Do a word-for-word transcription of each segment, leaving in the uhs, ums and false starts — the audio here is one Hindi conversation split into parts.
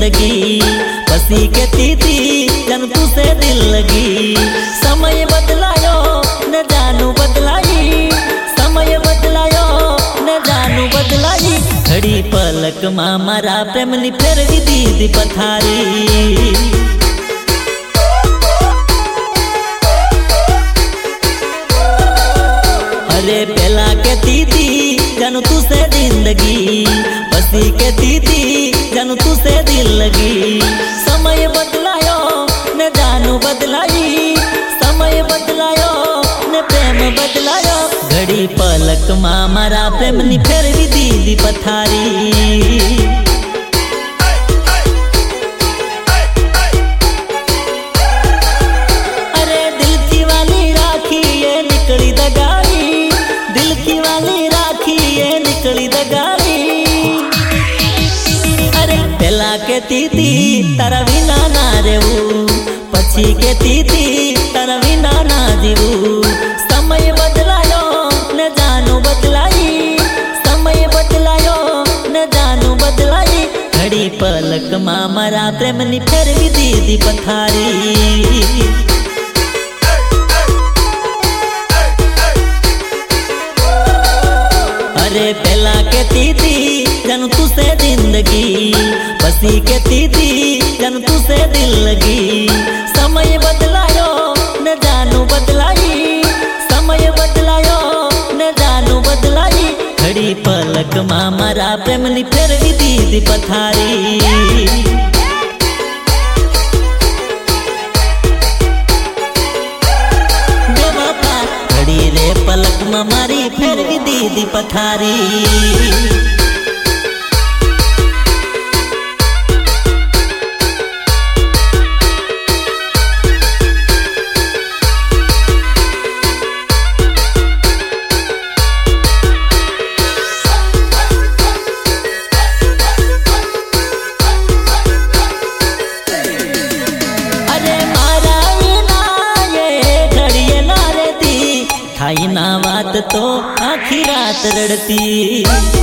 जिंदगी पसी के तीती जन तू से दिल लगी। समय बदलायो न जानू बदलाई, समय बदलायो न जानू बदलाई। घड़ी पलक मां मारा प्रेमनी फेरवी दीदी पथारी। अरे पहला के तीती जानू तू से जिंदगी पसी के तीती जानू तू से दिल लगी। समय बदलायो न जानू बदलाई, समय बदलायो न प्रेम बदलायो। घड़ी पलक मां मारा प्रेमनी फेरवी दीदी पथारी। के तीती तारा विना ना रेवू, पछी के तीती तारा विना ना जीवू। समय बदलायो न जानू बदलाई, समय बदलायो न जानू बदलाई। घड़ी पलक मां मारा प्रेमनी फेरवी दीदी पथारी। अरे पहला के तीती जानू तू से जिंदगी पसी के तीती जानू तू से दिल लगी। समय बदलायो न जानू बदलाई, समय बदलायो न जानू बदलाई। घड़ी पलक मां मारा प्रेमनी फेरवी दीदी पथारी। रे पलक मां मारी फेरवी दीदी पथारी। थाई ना बात तो आखी रात रड़ती,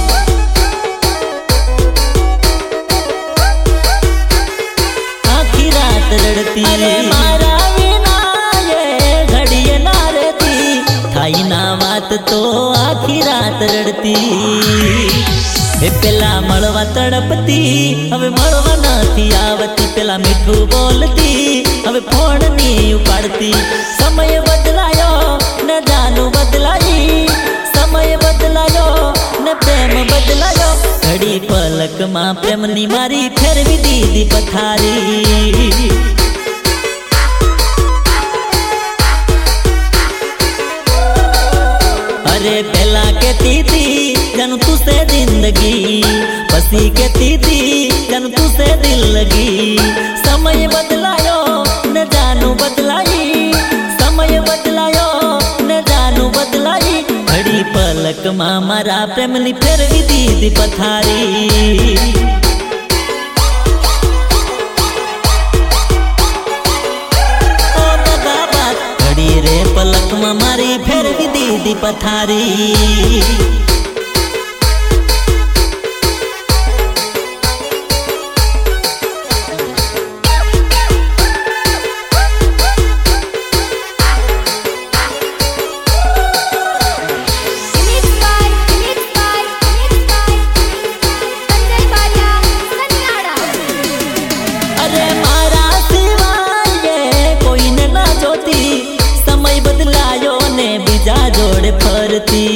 आखी रात रड़ती। अरे मारा विना ये घड़िए ना रहती, थाई ना बात तो आखी रात रड़ती। हे पेला मळवा तड़पती हवे मळवा नथी आवती, पेला मीठू बोलती हवे फोन नी उपाड़ती। समय बदलायो न जानू बदलाई, समय बदलायो न प्रेम बदलायो। घड़ी पलक मां प्रेमनी मारी फेरवी दीदी पथारी। अरे पहला के तीती जानू तू से जिंदगी पसी के तीती जानू तू से दिल लगी। समय बदलायो न जानू बदलाई, समय बदलायो न जानू बदलाई। घड़ी पलक मां मारा प्रेमनी फेरवी दीदी पथारी। घड़ी रे पलक मां मारी फेरवी दीदी पथारी। जोड़े फरती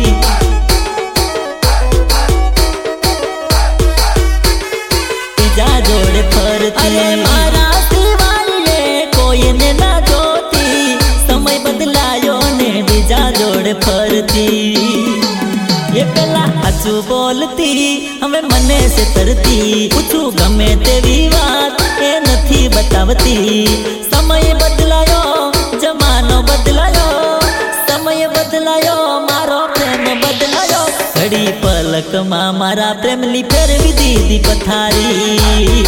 जा जोड़े फरती। अरे मारा सिवाले कोई ने ना जोती, समय बदलायो ने बीजा जोड़े फरती। ये पहला हचू बोलती हमें मने से तरती, पूछू गमे तेरी बात ए नथी बतावती। समय बदलायो जमानो बदलायो, समय बदलायो मारो प्रेम बदलायो। घड़ी पलक मां मारा प्रेमनी फेरवी दीदी पथारी।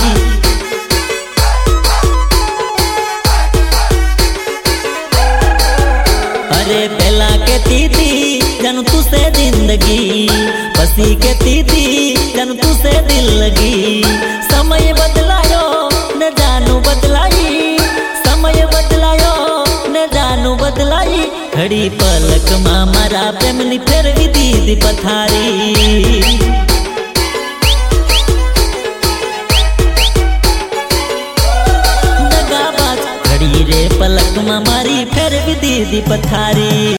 अरे पहला के तीती जानू तू से जिंदगी पसी के तीती जानू तू से दिल लगी। समय बदला घड़ी पलक में मारा प्रेमनी फेरवी दीदी पथारी। दगाबाज घड़ी रे पलक में मारी फेरवी दीदी पथारी।